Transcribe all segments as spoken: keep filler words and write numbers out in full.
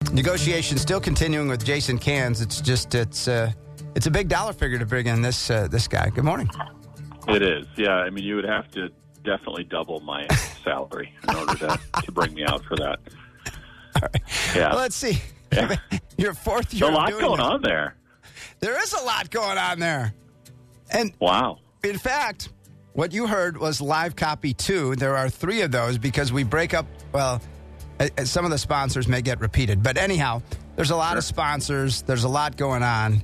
Negotiations still continuing with Jason Cans. It's just it's uh, it's a big dollar figure to bring in this uh, this guy. Good morning. It is, yeah. I mean, you would have to definitely double my salary in order to, to bring me out for that. All right. Yeah. Well, let's see. Yeah. Your fourth year. There's a lot doing going this. on there. There is a lot going on there. And wow. In fact, what you heard was live copy two. There are three of those because we break up, well, uh, some of the sponsors may get repeated. But anyhow, there's a lot sure. of sponsors. There's a lot going on.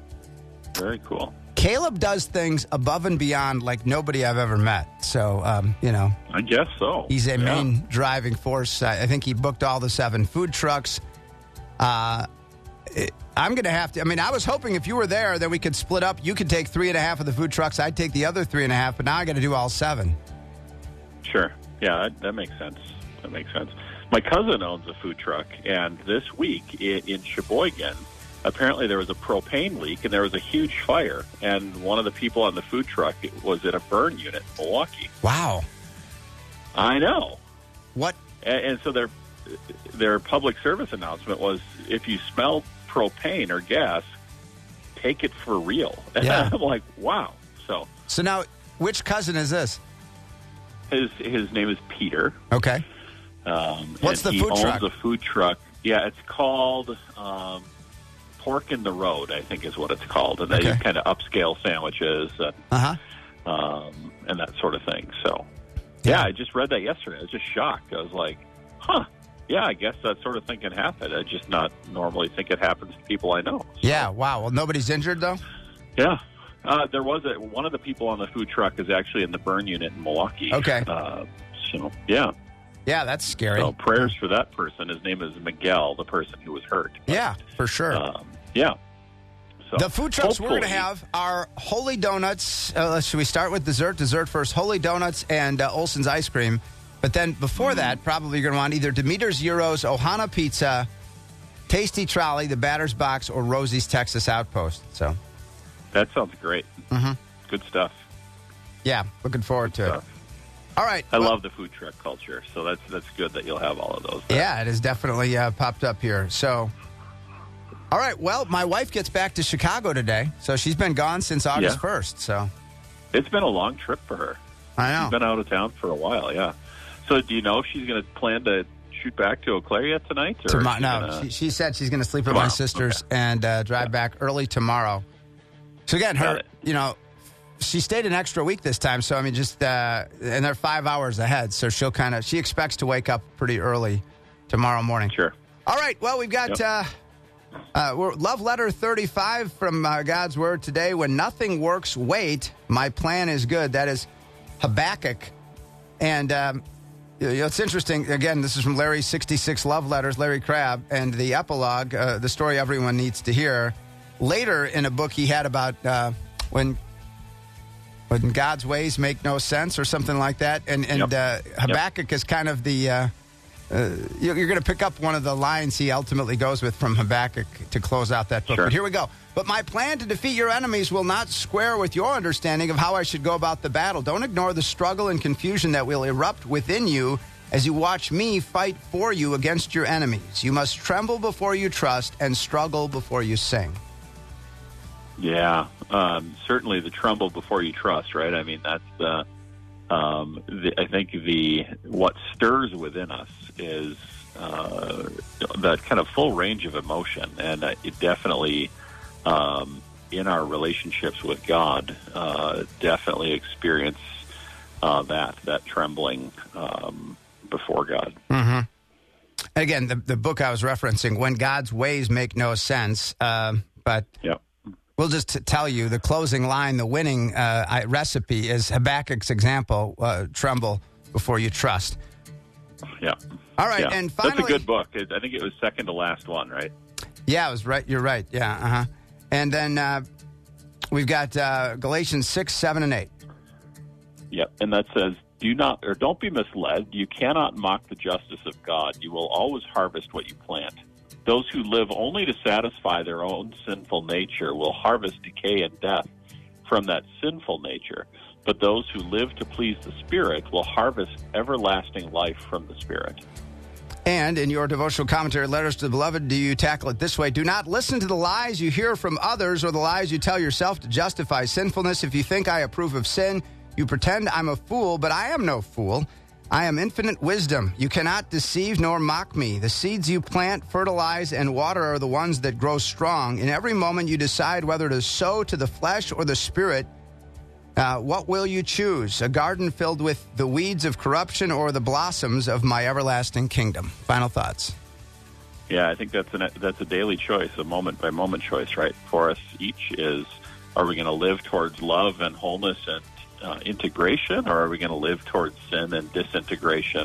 Very cool. Caleb does things above and beyond like nobody I've ever met. So, um, you know. I guess so. He's a yeah. main driving force. I, I think he booked all the seven food trucks. Uh, it, I'm going to have to, I mean, I was hoping if you were there that we could split up. You could take three and a half of the food trucks. I'd take the other three and a half, but now I got to do all seven. Sure. Yeah, that, that makes sense. That makes sense. My cousin owns a food truck, and this week in, in Sheboygan, apparently there was a propane leak and there was a huge fire, and one of the people on the food truck was in a burn unit in Milwaukee. Wow. I know. What? And, and so their their public service announcement was, if you smell propane or gas, take it for real. And Yeah. I'm like, wow. So So now, which cousin is this? his his name is Peter. Okay. Um, What's and the he food owns truck? a food truck. Yeah, it's called um, Pork in the Road, I think is what it's called. And they Okay. do kind of upscale sandwiches and, Uh-huh. um, and that sort of thing. So, yeah. Yeah. I just read that yesterday. I was just shocked. I was like, huh, yeah, I guess that sort of thing can happen. I just not normally think it happens to people I know. So, Yeah, wow. Well, nobody's injured, though? yeah. Uh, there was a, one of the people on the food truck is actually in the burn unit in Milwaukee. Okay. Uh, so, yeah. Yeah, that's scary. So prayers for that person. His name is Miguel, the person who was hurt. Yeah, for sure. Um, yeah. So The food trucks we're going to hopefully- have are Holy Donuts. Uh, let's- should we start with dessert? Dessert first. Holy Donuts and uh, Olson's Ice Cream. But then before Mm-hmm. that, probably you're going to want either Demeter's Euros, Ohana Pizza, Tasty Trolley, the Batter's Box, or Rosie's Texas Outpost. So, That sounds great. Mhm. Good stuff. yeah, looking forward to it. Stuff. All right. I well, love the food truck culture, so that's that's good that you'll have all of those. there. Yeah, it has definitely uh, popped up here. So, all right. Well, my wife gets back to Chicago today, so she's been gone since August Yeah. first. So, It's been a long trip for her. I know. She's been out of town for a while, yeah. So do you know if she's going to plan to shoot back to Eau Claire yet tonight? Or Tomo- is she no, gonna- she, she said she's going to sleep with Tomorrow, my sisters okay. and uh, drive back early tomorrow. So again, Got her, it. you know, she stayed an extra week this time. So I mean, just uh, and they're five hours ahead. So she'll kind of she expects to wake up pretty early tomorrow morning. Sure. All right. Well, we've got Yep. uh, uh, we're, love letter thirty-five from uh, God's Word today. When nothing works, wait. My plan is good. That is Habakkuk, and. Um, You know, it's interesting. Again, this is from Larry's sixty-six Love Letters, Larry Crabb, and the epilogue, uh, the story everyone needs to hear. Later in a book he had about uh, when when God's ways make no sense or something like that. And, and Yep. uh, Habakkuk is kind of the, uh, uh, you're, you're going to pick up one of the lines he ultimately goes with from Habakkuk to close out that book. Sure. But here we go. But my plan to defeat your enemies will not square with your understanding of how I should go about the battle. Don't ignore the struggle and confusion that will erupt within you as you watch me fight for you against your enemies. You must tremble before you trust and struggle before you sing. Yeah, um, certainly the tremble before you trust, right? I mean, that's the, um, the I think the what stirs within us is uh, that kind of full range of emotion, and uh, it definitely um, in our relationships with God, uh, definitely experience uh, that that trembling um, before God. Mm-hmm. Again, the the book I was referencing, When God's Ways Make No Sense, uh, but. Yeah. We'll just t- tell you the closing line, the winning uh, I- recipe is Habakkuk's example, uh, tremble before you trust. Yeah. All right, Yeah. and finally... That's a good book. It, I think it was second to last one, right? Yeah, it was right. You're right. Yeah, uh-huh. And then uh, we've got uh, Galatians six, seven, and eight. Yep. And that says, do not, or don't be misled. You cannot mock the justice of God. You will always harvest what you plant. Those who live only to satisfy their own sinful nature will harvest decay and death from that sinful nature. But those who live to please the Spirit will harvest everlasting life from the Spirit. And in your devotional commentary, Letters to the Beloved, do you tackle it this way? Do not listen to the lies you hear from others or the lies you tell yourself to justify sinfulness. If you think I approve of sin, you pretend I'm a fool, but I am no fool. I am infinite wisdom. You cannot deceive nor mock me. The seeds you plant, fertilize, and water are the ones that grow strong. In every moment you decide whether to sow to the flesh or the spirit. Uh, what will you choose? A garden filled with the weeds of corruption or the blossoms of my everlasting kingdom? Final thoughts. Yeah, I think that's an, that's a daily choice, a moment-by-moment choice, right? For us each is, are we going to live towards love and wholeness and uh, integration, or are we going to live towards sin and disintegration?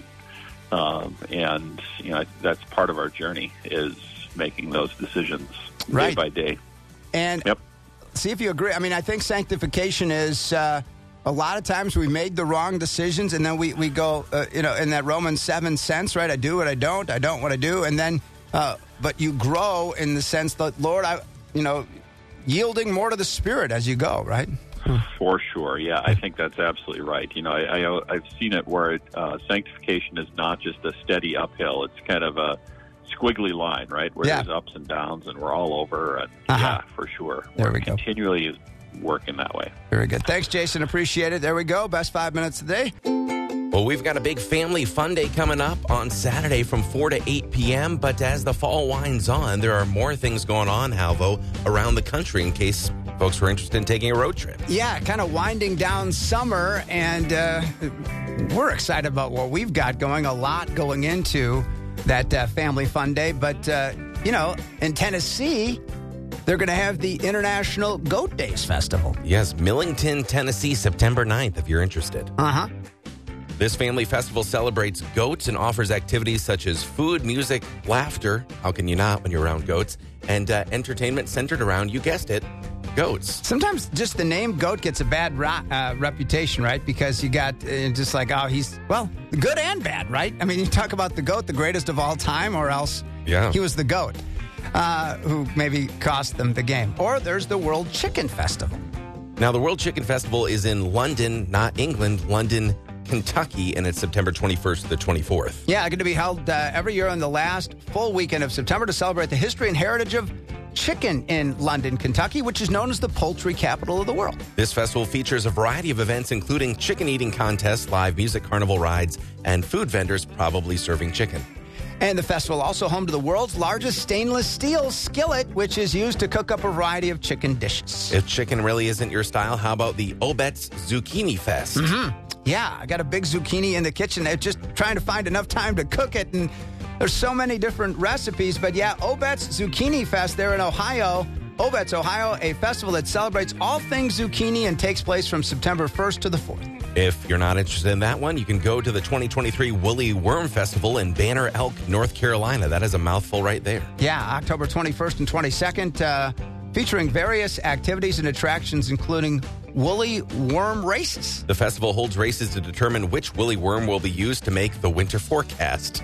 Um, and, you know, that's part of our journey, is making those decisions right. day by day. And yep. See if you agree. I mean, I think sanctification is uh, a lot of times we made the wrong decisions, and then we, we go, uh, you know, in that Romans seven sense, right? I do what I don't. I don't what I do. And then, uh, but you grow in the sense that, Lord, I, you know, yielding more to the Spirit as you go, right? For sure. Yeah, I think that's absolutely right. You know, I, I, I've seen it where it, uh, sanctification is not just a steady uphill. It's kind of a squiggly line, right, where yeah. there's ups and downs, and we're all over. And uh-huh. yeah, for sure. There we're we go. Continually working that way. Very good. Thanks, Jason. Appreciate it. There we go. Best five minutes of the day. Well, we've got a big family fun day coming up on Saturday from four to eight p.m. But as the fall winds on, there are more things going on, Halvo, around the country in case folks were interested in taking a road trip. Yeah, kind of winding down summer, and uh, we're excited about what we've got going. A lot going into that uh, family fun day. But, uh, you know, in Tennessee, they're going to have the International Goat Days Festival. Yes, Millington, Tennessee, September ninth, if you're interested. Uh-huh. This family festival celebrates goats and offers activities such as food, music, laughter. How can you not when you're around goats? And uh, entertainment centered around, you guessed it, goats. Sometimes just the name goat gets a bad ra- uh, reputation, right? Because you got uh, just like, oh, he's, well, good and bad, right? I mean, you talk about the goat, the greatest of all time, or else yeah. he was the goat uh, who maybe cost them the game. Or there's the World Chicken Festival. Now, the World Chicken Festival is in London, not England, London, Kentucky, and it's September twenty-first to the twenty-fourth. Yeah, going to be held uh, every year on the last full weekend of September to celebrate the history and heritage of chicken in London, Kentucky, which is known as the poultry capital of the world. This festival features a variety of events, including chicken eating contests, live music, carnival rides, and food vendors probably serving chicken. And the festival also home to the world's largest stainless steel skillet, which is used to cook up a variety of chicken dishes. If chicken really isn't your style, how about the Obet's Zucchini Fest? Mm-hmm. Yeah, I got a big zucchini in the kitchen. They're just trying to find enough time to cook it, and there's so many different recipes. But yeah, Obet's Zucchini Fest there in Ohio. Obet's Ohio, a festival that celebrates all things zucchini and takes place from September first to the fourth. If you're not interested in that one, you can go to the twenty twenty-three Woolly Worm Festival in Banner Elk, North Carolina. That is a mouthful right there. Yeah, October twenty-first and twenty-second, uh, featuring various activities and attractions, including woolly worm races. The festival holds races to determine which woolly worm will be used to make the winter forecast.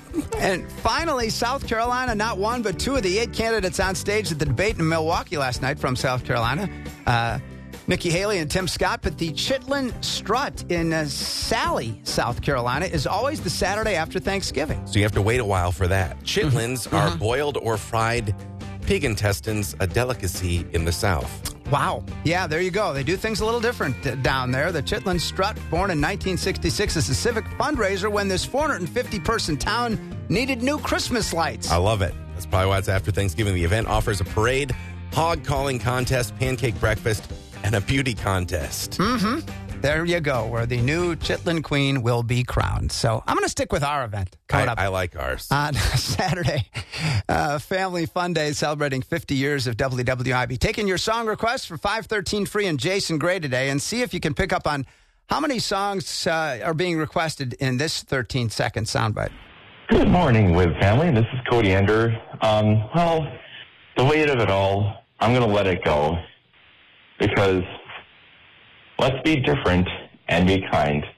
And finally, South Carolina, not one, but two of the eight candidates on stage at the debate in Milwaukee last night from South Carolina. Uh, Nikki Haley and Tim Scott, but the Chitlin Strut in uh, Sally, South Carolina, is always the Saturday after Thanksgiving. So you have to wait a while for that. Chitlins mm-hmm. are boiled or fried pig intestines, a delicacy in the South. Wow. Yeah, there you go. They do things a little different uh, down there. The Chitlin Strut, born in nineteen sixty-six, is a civic fundraiser when this four hundred fifty person town needed new Christmas lights. I love it. That's probably why it's after Thanksgiving. The event offers a parade, hog calling contest, pancake breakfast, and a beauty contest. Mm-hmm. There you go, where the new Chitlin Queen will be crowned. So I'm going to stick with our event coming I, up. I like ours. On Saturday, uh, Family Fun Day celebrating fifty years of W W I B. Taking your song requests for five thirteen free and Jason Gray today, and see if you can pick up on how many songs uh, are being requested in this thirteen second soundbite. Good morning, With Family. This is Cody Ender. Um, well, the weight of it all, I'm going to let it go. Because let's be different and be kind.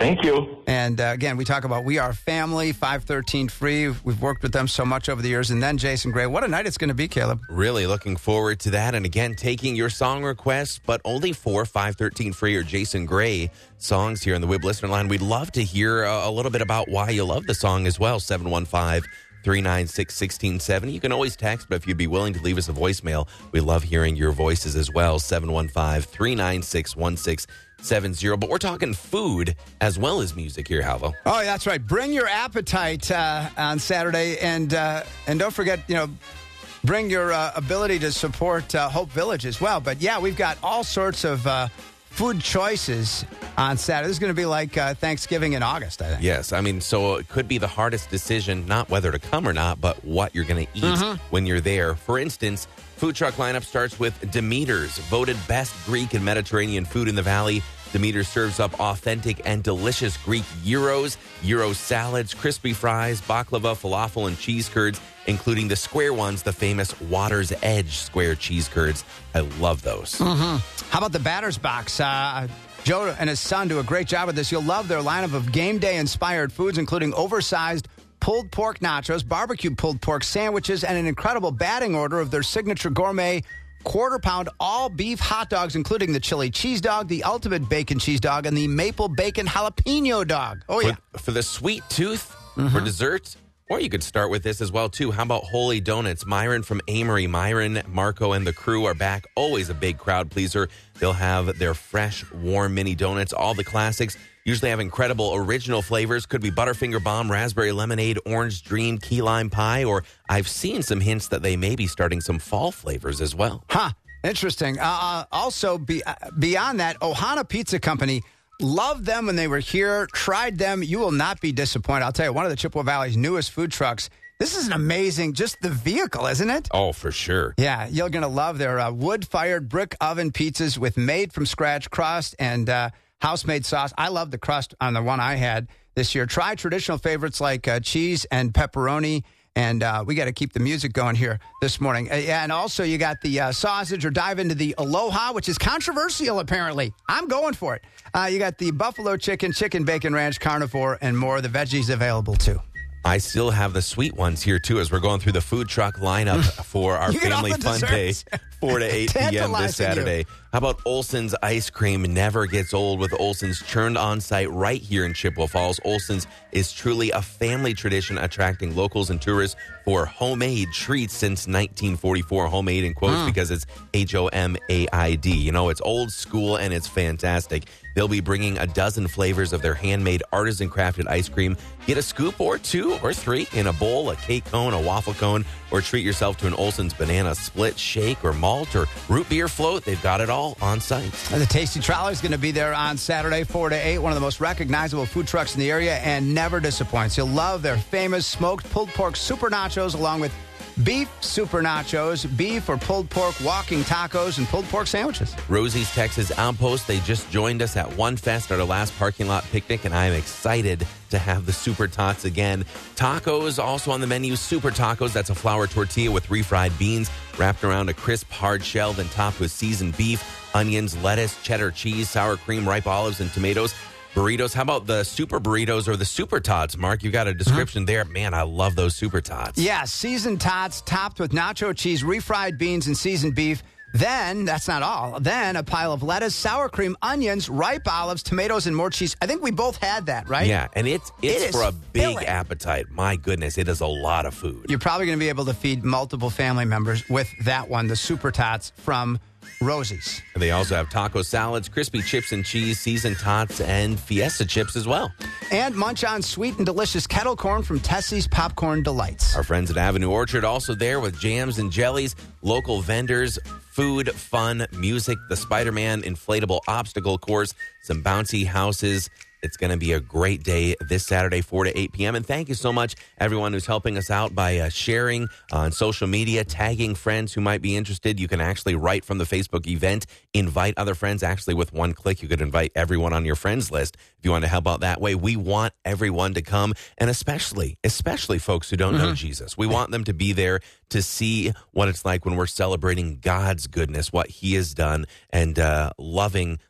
Thank you. And uh, again, we talk about We Are Family, five thirteen free. We've worked with them so much over the years. And then Jason Gray. What a night it's going to be, Caleb. Really looking forward to that. And again, taking your song requests, but only for five thirteen free or Jason Gray songs here on the W I B listener line. We'd love to hear a, a little bit about why you love the song as well. seven one five, three nine six, one six seven zero. You can always text, but if you'd be willing to leave us a voicemail, we love hearing your voices as well. seven one five, three nine six, one six seven zero. But we're talking food as well as music here, Halvo. Oh, that's right. Bring your appetite uh, on Saturday. And uh, and don't forget, you know, bring your uh, ability to support uh, Hope Village as well. But, yeah, we've got all sorts of uh, food choices on Saturday. This is going to be like uh, Thanksgiving in August, I think. Yes. I mean, so it could be the hardest decision, not whether to come or not, but what you're going to eat Mhm. when you're there. For instance, food truck lineup starts with Demeter's, voted best Greek and Mediterranean food in the Valley. Demeter serves up authentic and delicious Greek gyros, gyro salads, crispy fries, baklava, falafel, and cheese curds, including the square ones, the famous Water's Edge square cheese curds. I love those. Mm-hmm. How about the Batter's Box? Uh, Joe and his son do a great job with this. You'll love their lineup of game day-inspired foods, including oversized pulled pork nachos, barbecue pulled pork sandwiches, and an incredible batting order of their signature gourmet quarter-pound all-beef hot dogs, including the chili cheese dog, the ultimate bacon cheese dog, and the maple bacon jalapeno dog. Oh, yeah. For, for the sweet tooth, for dessert, or you could start with this as well, too. How about Holy Donuts? Myron from Amory. Myron, Marco, and the crew are back. Always a big crowd pleaser. They'll have their fresh, warm mini donuts, all the classics. Usually have incredible original flavors. Could be Butterfinger Bomb, Raspberry Lemonade, Orange Dream, Key Lime Pie, or I've seen some hints that they may be starting some fall flavors as well. Huh. Interesting. Uh, also, be, uh, beyond that, Ohana Pizza Company, loved them when they were here, tried them. You will not be disappointed. I'll tell you, one of the Chippewa Valley's newest food trucks. This is an amazing, just the vehicle, isn't it? Oh, for sure. Yeah, you're going to love their uh, wood-fired brick oven pizzas with made-from-scratch crust and uh, house-made sauce. I love the crust on the one I had this year. Try traditional favorites like uh, cheese and pepperoni. And uh, we got to keep the music going here this morning. Uh, and also, you got the uh, sausage, or dive into the Aloha, which is controversial, apparently. I'm going for it. Uh, you got the buffalo chicken, chicken bacon ranch, carnivore, and more. The veggies available, too. I still have the sweet ones here, too, as we're going through the food truck lineup for our You get all Family the Fun Day, desserts. four to eight p.m. this Tantalizing Saturday. you. How about Olson's Ice Cream? Never gets old with Olson's, churned on site right here in Chippewa Falls. Olson's is truly a family tradition, attracting locals and tourists for homemade treats since nineteen forty-four. Homemade in quotes Mm. because it's H O M A I D. You know, it's old school and it's fantastic. They'll be bringing a dozen flavors of their handmade artisan crafted ice cream. Get a scoop or two or three in a bowl, a cake cone, a waffle cone, or treat yourself to an Olson's banana split, shake, or malt, or root beer float. They've got it all on site. And the Tasty Trolley is going to be there on Saturday, four to eight. One of the most recognizable food trucks in the area and never disappoints. You'll love their famous smoked pulled pork super nachos, along with beef super nachos, beef or pulled pork walking tacos, and pulled pork sandwiches. Rosie's Texas Outpost, they just joined us at One Fest at our last parking lot picnic, and I am excited to have the Super Tots again. Tacos also on the menu. Super Tacos, that's a flour tortilla with refried beans wrapped around a crisp, hard shell, then topped with seasoned beef, onions, lettuce, cheddar cheese, sour cream, ripe olives, and tomatoes. Burritos. How about the Super Burritos or the Super Tots, Mark? You got a description there. Man, I love those Super Tots. Yeah, seasoned tots topped with nacho cheese, refried beans, and seasoned beef. Then, that's not all. Then a pile of lettuce, sour cream, onions, ripe olives, tomatoes, and more cheese. I think we both had that, right? Yeah, and it's it's It is for a big filling. appetite. My goodness, it is a lot of food. You're probably going to be able to feed multiple family members with that one, the Super Tots from Rosie's. They also have taco salads, crispy chips and cheese, seasoned tots, and fiesta chips as well. And munch on sweet and delicious kettle corn from Tessie's Popcorn Delights. Our friends at Avenue Orchard also there with jams and jellies, local vendors, food, fun, music, the Spider-Man inflatable obstacle course, some bouncy houses. It's going to be a great day this Saturday, four to eight p.m. And thank you so much, everyone who's helping us out by uh, sharing on social media, tagging friends who might be interested. You can actually, right from the Facebook event, invite other friends. Actually, with one click, you could invite everyone on your friends list if you want to help out that way. We want everyone to come, and especially, especially folks who don't mm-hmm. know Jesus. We want them to be there to see what it's like when we're celebrating God's goodness, what he has done, and uh, loving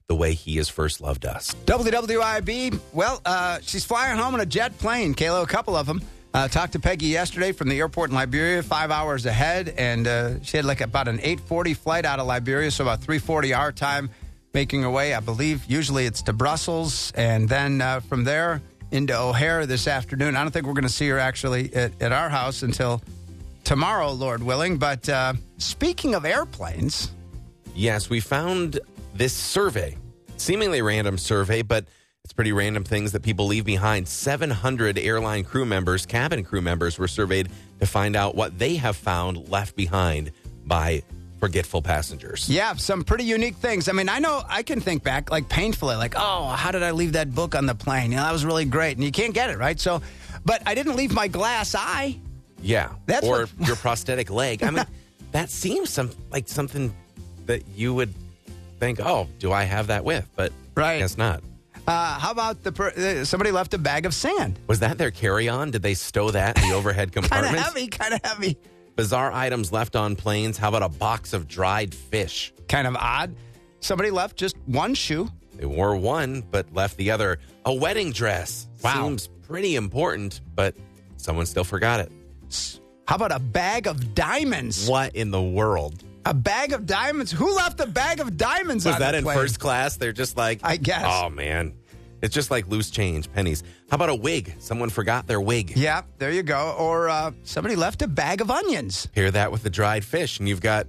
the way he has first loved us. W W I B, well, uh, she's flying home in a jet plane, Kayla, a couple of them. Uh, talked to Peggy yesterday from the airport in Liberia, five hours ahead, and uh, she had like about an eight forty flight out of Liberia, so about three forty our time, making her way, I believe, usually it's to Brussels, and then uh, from there into O'Hare this afternoon. I don't think we're going to see her actually at, at our house until tomorrow, Lord willing. But uh, speaking of airplanes... Yes, we found this survey, seemingly random survey, but it's pretty random things that people leave behind. seven hundred airline crew members, cabin crew members, were surveyed to find out what they have found left behind by forgetful passengers. Yeah, some pretty unique things. I mean, I know I can think back like painfully, like, oh, how did I leave that book on the plane? You know, that was really great. And you can't get it, right? So, but I didn't leave my glass eye. Yeah. That's or what... your prosthetic leg. I mean, that seems some like something that you would think, oh, do I have that with? But right. I guess not. Uh, how about the per- uh, somebody left a bag of sand? Was that their carry-on? Did they stow that in the overhead compartment? Kind of heavy, kind of heavy. Bizarre items left on planes. How about a box of dried fish? Kind of odd. Somebody left just one shoe. They wore one, but left the other. A wedding dress. Wow. Seems pretty important, but someone still forgot it. How about a bag of diamonds? What in the world? A bag of diamonds? Who left a bag of diamonds Was on that the in plane? first class? They're just like, I guess. Oh, man. It's just like loose change, pennies. How about a wig? Someone forgot their wig. Yeah, there you go. Or uh, somebody left a bag of onions. Pair that with the dried fish, and you've got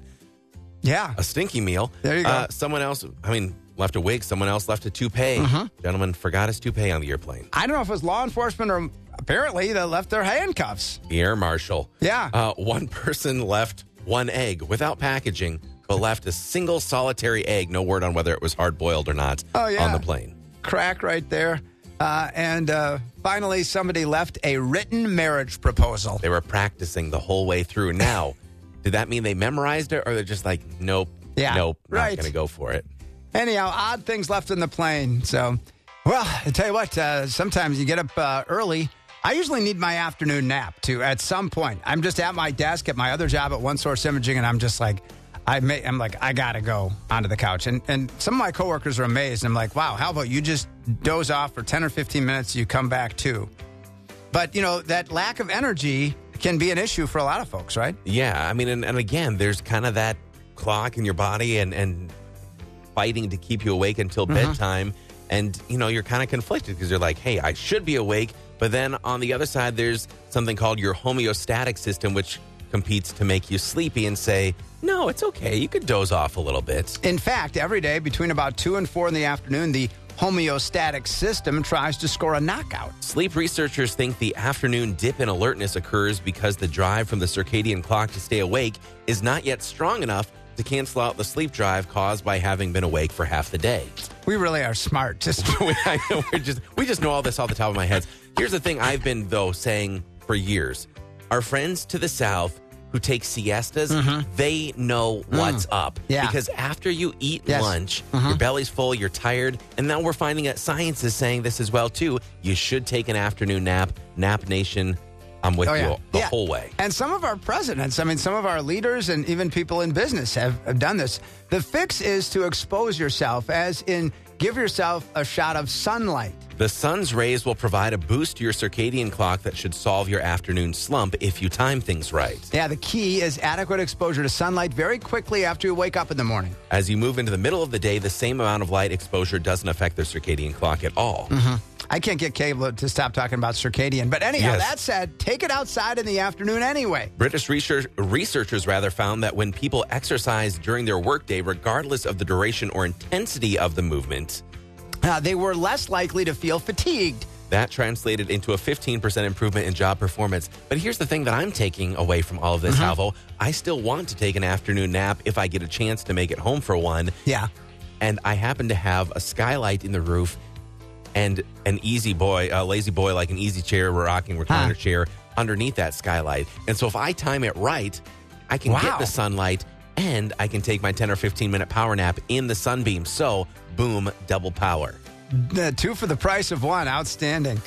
Yeah. a stinky meal. There you go. Uh, someone else, I mean, left a wig. Someone else left a toupee. Mm-hmm. Gentleman forgot his toupee on the airplane. I don't know if it was law enforcement or apparently they left their handcuffs. The air marshal. Yeah. Uh, one person left one egg without packaging, but left a single solitary egg. No word on whether it was hard-boiled or not Oh, yeah. on the plane. Crack right there. Uh, and uh, finally, somebody left a written marriage proposal. They were practicing the whole way through. Now, did that mean they memorized it, or they're just like, nope, Yeah, nope, right. not going to go for it? Anyhow, odd things left in the plane. So, well, I tell you what, uh, sometimes you get up uh, early. I usually need my afternoon nap, too, at some point. I'm just at my desk at my other job at One Source Imaging, and I'm just like, I may, I'm like, I got to go onto the couch. And and some of my coworkers are amazed. I'm like, wow, how about you just doze off for ten or fifteen minutes, you come back, too. But, you know, that lack of energy can be an issue for a lot of folks, right? Yeah, I mean, and, and again, there's kind of that clock in your body and, and fighting to keep you awake until Mm-hmm. bedtime. And, you know, you're kind of conflicted because you're like, hey, I should be awake. But then on the other side, there's something called your homeostatic system, which competes to make you sleepy and say, no, it's okay. You could doze off a little bit. In fact, every day between about two and four in the afternoon, the homeostatic system tries to score a knockout. Sleep researchers think the afternoon dip in alertness occurs because the drive from the circadian clock to stay awake is not yet strong enough to cancel out the sleep drive caused by having been awake for half the day. We really are smart. Just I know, we're just, we just know all this off the top of my head. Here's the thing I've been, though, saying for years. Our friends to the south who take siestas, they know what's up. Yeah. Because after you eat Yes. lunch, your belly's full, you're tired, and now we're finding that science is saying this as well, too. You should take an afternoon nap. Nap Nation, I'm with Oh, yeah. you the Yeah. whole way. And some of our presidents, I mean, some of our leaders and even people in business have, have done this. The fix is to expose yourself, as in give yourself a shot of sunlight. The sun's rays will provide a boost to your circadian clock that should solve your afternoon slump if you time things right. Yeah, the key is adequate exposure to sunlight very quickly after you wake up in the morning. As you move into the middle of the day, the same amount of light exposure doesn't affect their circadian clock at all. I can't get Cable to stop talking about circadian. But anyhow, Yes. that said, take it outside in the afternoon anyway. British research, researchers rather found that when people exercise during their workday, regardless of the duration or intensity of the movement, Uh, they were less likely to feel fatigued. that translated into a fifteen percent improvement in job performance. But here's the thing that I'm taking away from all of this, Halvo. I still want to take an afternoon nap if I get a chance to make it home for one. Yeah. And I happen to have a skylight in the roof and an easy boy, a lazy boy, like an easy chair, rocking recliner Huh. chair underneath that skylight. And so if I time it right, I can Wow. get the sunlight and I can take my ten or fifteen minute power nap in the sunbeam. So, boom, double power. Uh, two for the price of one. Outstanding.